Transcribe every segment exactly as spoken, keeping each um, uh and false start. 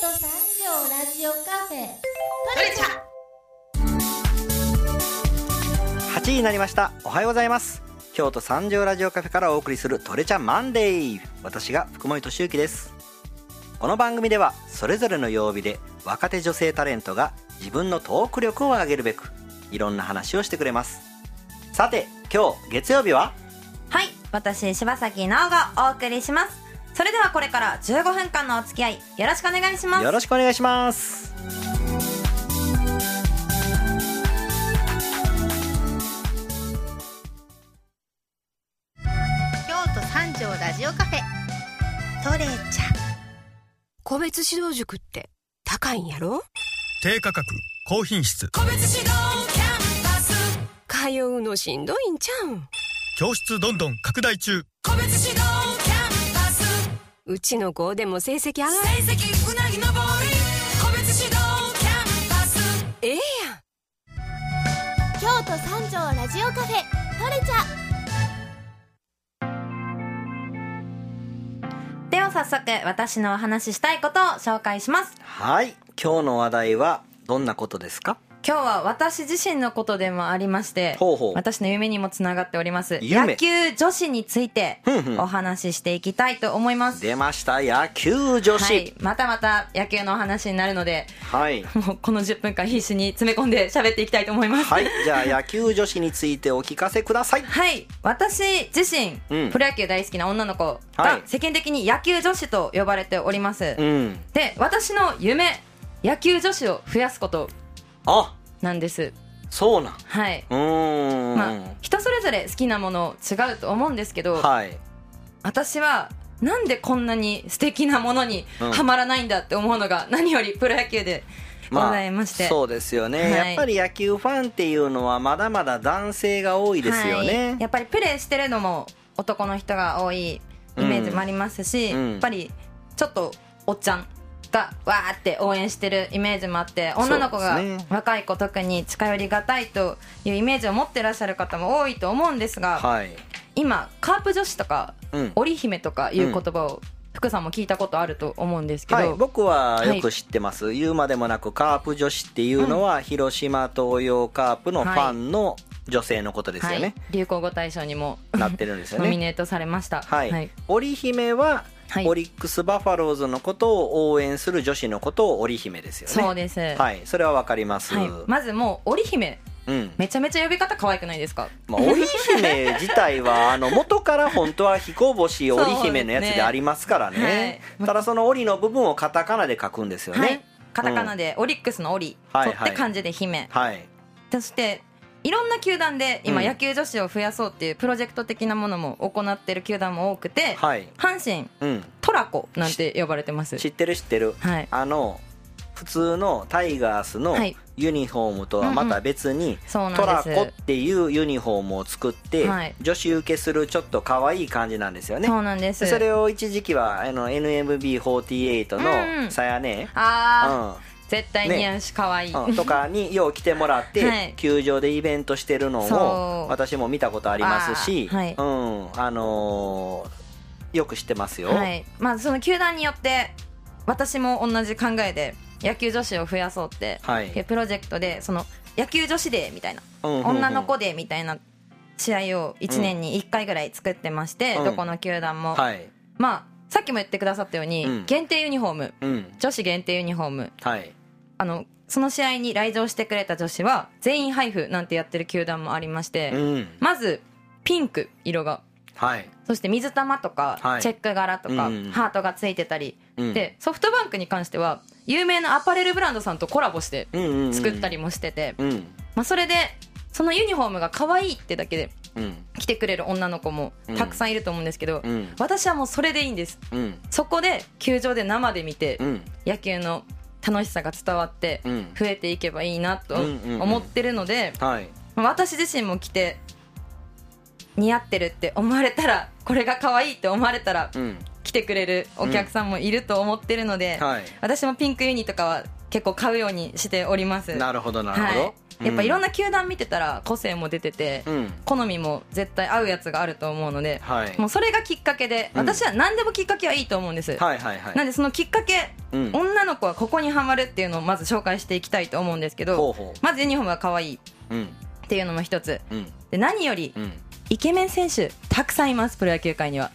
都三条ラジオカフェトレチャ。 はちじになりました。おはようございます。京都三条ラジオカフェからお送りするトレチャマンデー。私が福森俊之です。この番組ではそれぞれの曜日で若手女性タレントが自分のトーク力を上げるべくいろんな話をしてくれます。さて今日月曜日は、 はい、私柴崎直がお送りします。それではこれからじゅうごふんかんのお付き合いよろしくお願いします。 よろしくお願いします。 京都三条ラジオカフェトレチャ。 個別指導塾って高いんやろ？ 低価格高品質個別指導キャンパス通うのしんどいんちゃうん？ 教室どんどん拡大中。 個別指導キャンパスうちの子でも成績上がる。成績うなぎのぼり個別指導キャンパスええやん。 京都三条ラジオカフェトレチャ。 では早速私のお話ししたいことを紹介します。 はい、今日の話題はどんなことですか？ 今日は私自身のことでもありまして、 ほうほう、 私の夢にもつながっております夢野球女子についてふんふんお話ししていきたいと思います。 出ました、野球女子。 はい、またまた野球のお話になるので、 はい、 もうこのじゅっぷんかん必死に詰め込んで喋っていきたいと思います。 はい、じゃあ野球女子についてお聞かせください。 はい、私自身、うん、プロ野球大好きな女の子が世間的に野球女子と呼ばれております、うん、で私の夢、野球女子を増やすことあなんです。 そうなん。 はい。 うーん、 まあ、人それぞれ好きなもの違うと思うんですけど、 はい、 私はなんでこんなに素敵なものにはまらないんだって思うのが何よりプロ野球でございまして、 まあ、そうですよね、 はい、 やっぱり野球ファンっていうのはまだまだ男性が多いですよね、 はい、やっぱりプレーしてるのも男の人が多いイメージもありますし、うん、やっぱりちょっとおっちゃんがわーって応援してるイメージもあって、女の子が、ね、若い子特に近寄りがたいというイメージを持ってらっしゃる方も多いと思うんですが、はい、今カープ女子とか、うん、織姫とかいう言葉を、うん、福さんも聞いたことあると思うんですけど、はい、 僕はよく知ってます、はい、言うまでもなくカープ女子っていうのは、うん、広島東洋カープのファンの女性のことですよね、はい、 流行語大賞にもなってるんですよねノミネートされました、 はいはい、織姫ははい、オリックスバファローズのことを応援する女子のことを織姫ですよね。 そうです、 はい、それはわかります、 はい、まずもう織姫、うん、めちゃめちゃ呼び方可愛くないですか？ まあ、織姫自体はあの元から本当は彦星織姫のやつでありますからね、ね、はい、ただその織の部分をカタカナで書くんですよね、はい、 カタカナでオリックスの織、うん、取って漢字で姫、はい、そしていろんな球団で今野球女子を増やそうっていうプロジェクト的なものも行ってる球団も多くて、はい、阪神、うん、トラコなんて呼ばれてます。 知ってる知ってる、はい、あの普通のタイガースのユニフォームとはまた別に、うんうん、トラコっていうユニフォームを作って、はい、女子受けするちょっと可愛い感じなんですよね。 そうなんです。 それを一時期はあの エヌエムビーフォーティーエイト のさやね、 うん、あー、うん絶対似合うし可愛い、 ね、うん、とかによう来てもらって、はい、球場でイベントしてるのも私も見たことありますし、はい、うん、あのー、よく知ってますよ、はい、 まあ、その球団によって私も同じ考えで野球女子を増やそうって、はい、プロジェクトでその野球女子デーみたいな、うんうんうん、女の子デーみたいな試合をいちねんにいっかいぐらい作ってまして、うん、どこの球団も、はい、まあさっきも言ってくださったように、うん、限定ユニフォーム、うん、女子限定ユニフォーム、はい、あのその試合に来場してくれた女子は全員配布なんてやってる球団もありまして、うん、まずピンク色が、はい、そして水玉とか、はい、チェック柄とか、うん、ハートがついてたり、うん、でソフトバンクに関しては有名なアパレルブランドさんとコラボして作ったりもしてて、うんうんうん、まあ、それでそのユニフォームが可愛いってだけで来てくれる女の子もたくさんいると思うんですけど、うん、私はもうそれでいいんです、うん、そこで球場で生で見て、うん、野球の楽しさが伝わって増えていけばいいなと思ってるので、私自身も着て似合ってるって思われたら、これが可愛いって思われたら来てくれるお客さんもいると思ってるので、私もピンクユニとかは結構買うようにしております。 なるほどなるほど、はい、 やっぱいろんな球団見てたら個性も出てて、うん、好みも絶対合うやつがあると思うので、はい、もうそれがきっかけで、私は何でもきっかけはいいと思うんです、はいはいはい、なんでそのきっかけ、うん、女の子はここにハマるっていうのをまず紹介していきたいと思うんですけど、ほうほう、まずユニフォームが可愛いっていうのも一つ、うん、で何より、うん、イケメン選手たくさんいます、プロ野球界には。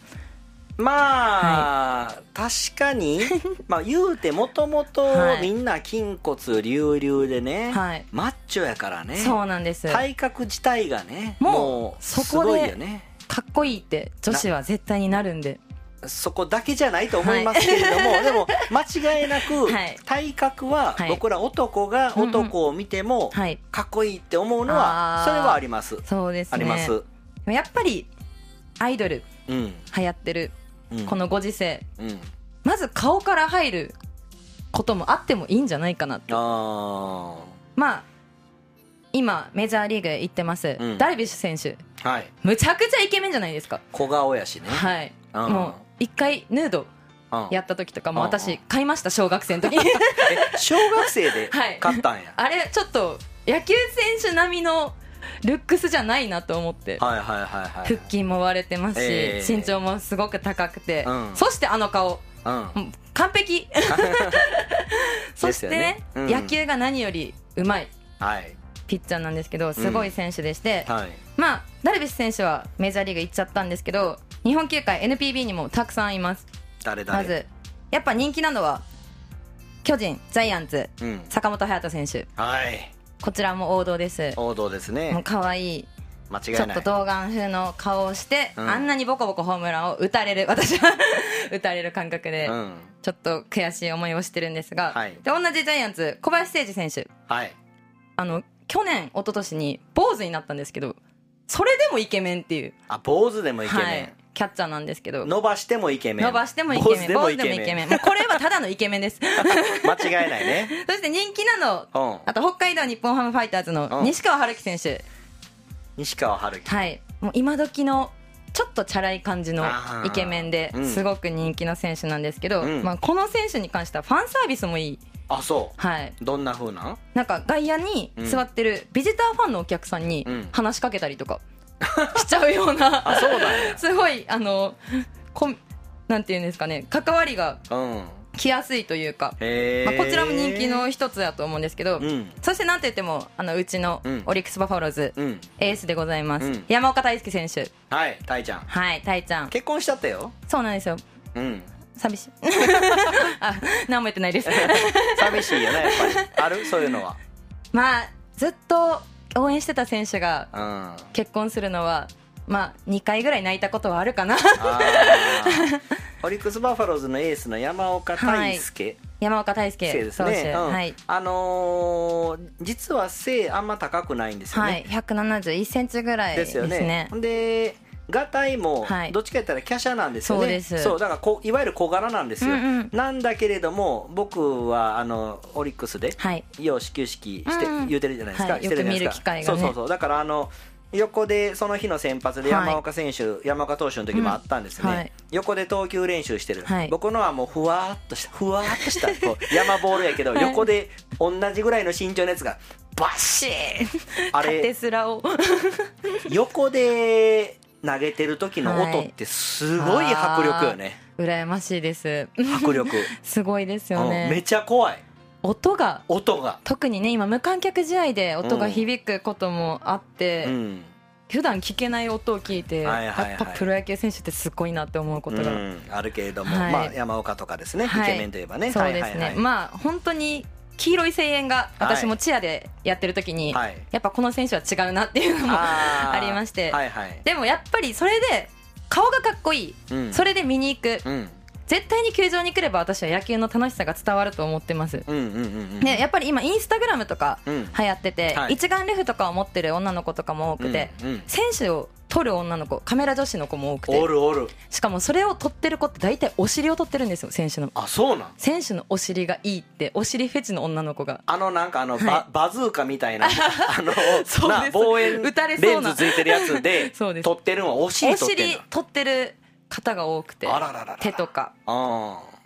まあ、はい、確かにまあ言うてもともとみんな筋骨隆々でね、はい、マッチョやからね。 そうなんです。 体格自体がね、 もうそこでかっこいいって女子は絶対になるんで、 そこだけじゃないと思いますけれども、はい、でも間違いなく体格は僕ら男が男を見てもかっこいいって思うのはそれはあります。 そうですね、 あります。 やっぱりアイドル流行ってるこのご時世、うん、まず顔から入ることもあってもいいんじゃないかなって。あ、まあ今メジャーリーグ行ってます、うん、ダルビッシュ選手、はい、むちゃくちゃイケメンじゃないですか。 小顔やしね。 はい、もう一回ヌードやった時とかも私買いました、小学生の時にえ、小学生で買ったんや、はい、 あれちょっと野球選手並みのルックスじゃないなと思って、はいはいはいはい、腹筋も割れてますし、えー、身長もすごく高くて、うん、そしてあの顔、うん、完璧そして ね, ね、うん、野球が何よりうまい、はい、ピッチャーなんですけど、すごい選手でして、うん、はい、まあダルビッシュ選手はメジャーリーグ行っちゃったんですけど、日本球界 エヌピービー にもたくさんいます。 誰誰？ まずやっぱ人気なのは巨人、ジャイアンツ、うん、坂本勇人選手、はい、こちらも王道です。 王道ですね。 もう可愛い、 間違いない、 ちょっと童顔風の顔をして、うん、あんなにボコボコホームランを打たれる、私は打たれる感覚で、うん、ちょっと悔しい思いをしてるんですが、はい、で同じジャイアンツ小林誠司選手、はい、あの去年一昨年に坊主になったんですけど、それでもイケメンっていう。 あ、坊主でもイケメン、はい、 キャッチャーなんですけど、 伸ばしてもイケメン、 伸ばしてもイケメン、坊主でもイケメン、もうこれはただのイケメンです間違いないね。 そして人気なの、うん、あと北海道日本ハムファイターズの西川春樹選手、うん、 西川春樹、 はい、もう今時のちょっとチャラい感じのイケメンですごく人気の選手なんですけど、うん、まあ、この選手に関してはファンサービスもいい。 あ、そう、 はい、 どんな風な？ なんか外野に座ってるビジターファンのお客さんに話しかけたりとかしちゃうようなあ、そうなんや。 すごいあのこなんていうんですかね、関わりが来やすいというか、うん、まあ、こちらも人気の一つだと思うんですけど、うん、そしてなんといってもあのうちのオリックスバファローズ、うん、エースでございます、うん、山岡大輔選手、 はい、タイちゃん、 はい、タイちゃん結婚しちゃったよ。 そうなんですよ、うん、寂しいあ、何も言ってないです寂しいよね、やっぱりある、そういうのは。 まあずっと応援してた選手が結婚するのは、まあにかいぐらい泣いたことはあるかなあオリックスバファローズのエースの山岡大輔、はい、 山岡大輔ですね、うん、はい、あのー、実は背あんま高くないんですよね、はい、 ひゃくななじゅういっセンチぐらいですね。ですよね。 でがたいもどっちか言ったら華奢なんですよね、はい、そうです。そうだからこいわゆる小柄なんですよ、うんうん、なんだけれども僕はあのオリックスで要始球式して、うんうん、言うてるじゃないですか、はい、してるじゃないですか、よく見る機会がね。そうそうそう、だからあの横でその日の先発で山岡選手、はい、山岡投手の時もあったんですね、うん、はい、横で投球練習してる、はい、僕のはもうふわーっとしたふわーっとしたこう山ボールやけど、はい、横で同じぐらいの身長のやつがバッシーンあれ縦スラを横で投げてる時の音ってすごい迫力よね、 はい、羨ましいです。 迫力すごいですよね、 うん、めちゃ怖い。 音が音が特にね、今無観客試合で音が響くこともあって、うん、普段聞けない音を聞いて、はいはいはい、やっぱプロ野球選手ってすごいなって思うことが、うん、 あるけれども、はい、まあ、山岡とかですね、はい、イケメンといえばね、 そうですね、はいはいはい、まあ本当に黄色い声援が私もチアでやってる時に、はい、やっぱこの選手は違うなっていうのもありまして、はいはい、でもやっぱりそれで顔がかっこいい、うん、それで見に行く、うん、絶対に球場に来れば私は野球の楽しさが伝わると思ってます、うんうんうんうん、でやっぱり今インスタグラムとか流行ってて、うん、はい、一眼レフとかを持ってる女の子とかも多くて、うんうん、選手を撮る女の子、カメラ女子の子も多くて、 おるおる、 しかもそれを撮ってる子って大体お尻を撮ってるんですよ、選手の。 あ、そうなん。 選手のお尻がいいってお尻フェチの女の子が、 あのなんかあの、はい、バ, バズーカみたいなあのな望遠レンズついてるやつで撮ってるのはお尻撮ってる、お尻撮ってる方が多くて、あらららら、手とか、あ、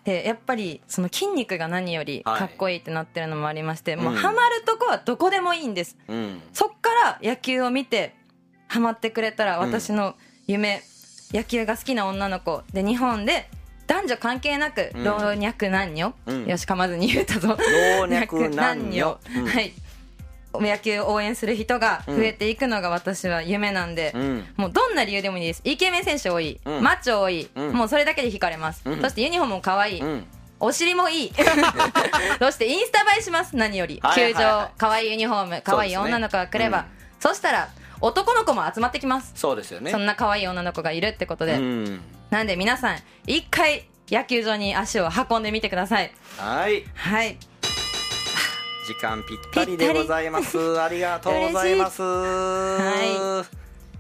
でやっぱりその筋肉が何よりかっこいいってなってるのもありまして、はい、もううん、 ハマるとこはどこでもいいんです、 うん、そっから野球を見てハマってくれたら私の夢、うん、野球が好きな女の子で日本で男女関係なく、うん、老若男女、うん、よし噛まずに言えたぞ老若男女、 うん、はい野球を応援する人が増えていくのが私は夢なんで、うん、もうどんな理由でもいいです。イケメン選手多い、うん、マッチョ多い、うん、もうそれだけで惹かれます、うん、そしてユニフォームも可愛い、うん、お尻もいいそしてインスタ映えします。何より、はいはいはい、球場可愛いユニフォーム可愛い女の子が来れば そ,、ねうん、そしたら男の子も集まってきます。 そうですよね。 そんな可愛い女の子がいるってことで、うん、なんで皆さん一回野球場に足を運んでみてください。 はいはい時間ぴったりでございます。ありがとうございます。はい、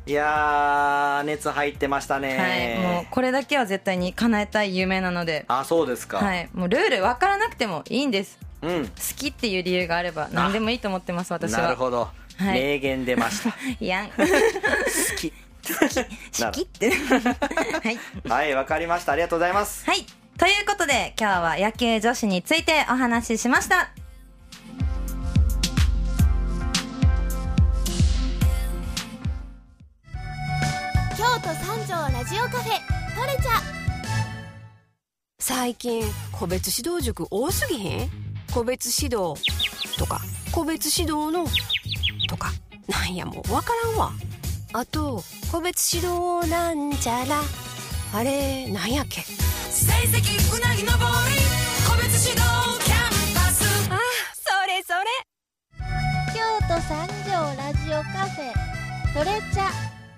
いやー熱入ってましたね、 はい、もうこれだけは絶対に叶えたい夢なので。 あ、そうですか。 はい、もうルール分からなくてもいいんです、 うん、 好きっていう理由があれば何でもいいと思ってます私は。 なるほど、はい、名言出ましたいやん好き好き好きってはいはい、わかりました。ありがとうございます。 はい、ということで今日は野球女子についてお話ししました。 京都三条ラジオカフェトレチャ。 最近個別指導塾多すぎへん？個別指導とか個別指導のとかなんやもうわからんわ。あと個別指導なんちゃらあれなんやっけ。 成績うなぎのぼり個別指導キャンパス。 あ、それそれ。 京都三条ラジオカフェトレチャ。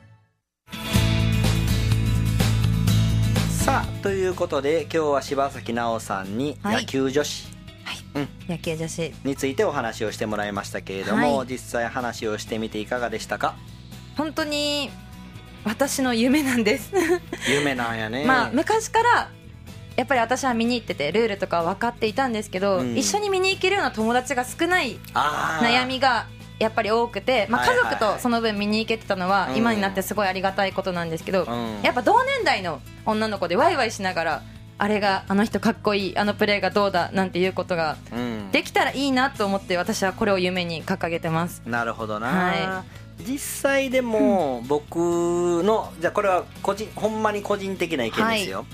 さあということで今日は柴崎奈緒さんに野球女子、 はいはいうん、野球女子についてお話をしてもらいましたけれども、はい、実際話をしてみていかがでしたか？ 本当に私の夢なんです夢なんやね。 まあ昔からやっぱり私は見に行っててルールとか分かっていたんですけど、うん、一緒に見に行けるような友達が少ない悩みがやっぱり多くて、まあ、家族とその分見に行けてたのは今になってすごいありがたいことなんですけど、うん、やっぱ同年代の女の子でワイワイしながらあれがあの人かっこいいあのプレーがどうだなんていうことができたらいいなと思って私はこれを夢に掲げてます。 なるほどな、 はい、 実際でも僕のじゃあこれは個人ほんまに個人的な意見ですよ、はい、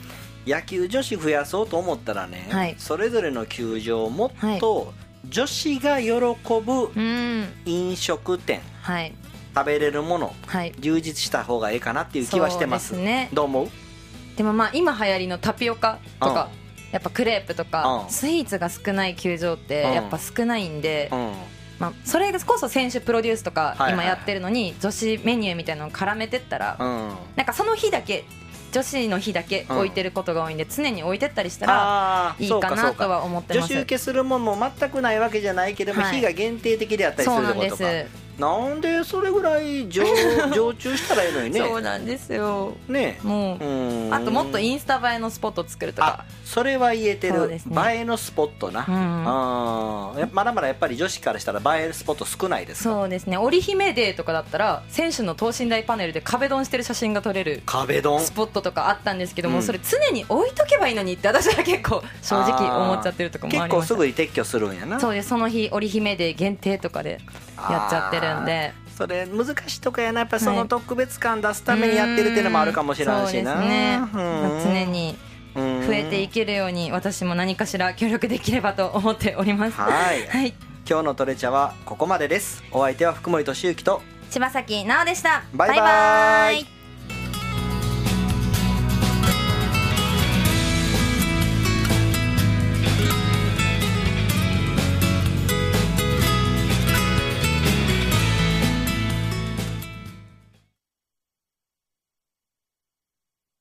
野球女子増やそうと思ったらね、はい、それぞれの球場をもっと女子が喜ぶ飲食店、はい、食べれるもの、はい、充実した方がいいかなっていう気はしてます。 そうですね。 どう思う？ でもまあ今流行りのタピオカとか、うん、やっぱクレープとか、うん、スイーツが少ない球場ってやっぱ少ないんで、うんまあ、それこそ選手プロデュースとか今やってるのに女子メニューみたいなのを絡めてったら、うん、なんかその日だけ女子の日だけ置いてることが多いんで、うん、常に置いてったりしたらいいかなとは思ってます。 女子受けするものも全くないわけじゃないけども、はい、日が限定的であったりするってことか。そうなんです。なんでそれぐらい 常, 常駐したらいいのにねそうなんですよね。 もううんあともっとインスタ映えのスポットを作るとか。 あ、それは言えてる、ね、映えのスポットな、 うん、 あまだまだやっぱり女子からしたら映えるスポット少ないですか？ そうですね。織姫デーとかだったら選手の等身大パネルで壁ドンしてる写真が撮れる壁ドンスポットとかあったんですけども、うん、それ常に置いとけばいいのにって私は結構正直思っちゃってるところもありました。 結構すぐに撤去するんやな。 そうです。その日織姫デー限定とかでやっちゃってるんで、 それ難しいとかやな。やっぱりその特別感出すためにやってるっていうのもあるかもしれないしな。 そうですね、常に増えていけるように私も何かしら協力できればと思っております。 はい、はい、今日のトレチャはここまでです。お相手は福森俊之と柴崎奈緒でした。 バイバイ。バイバイ。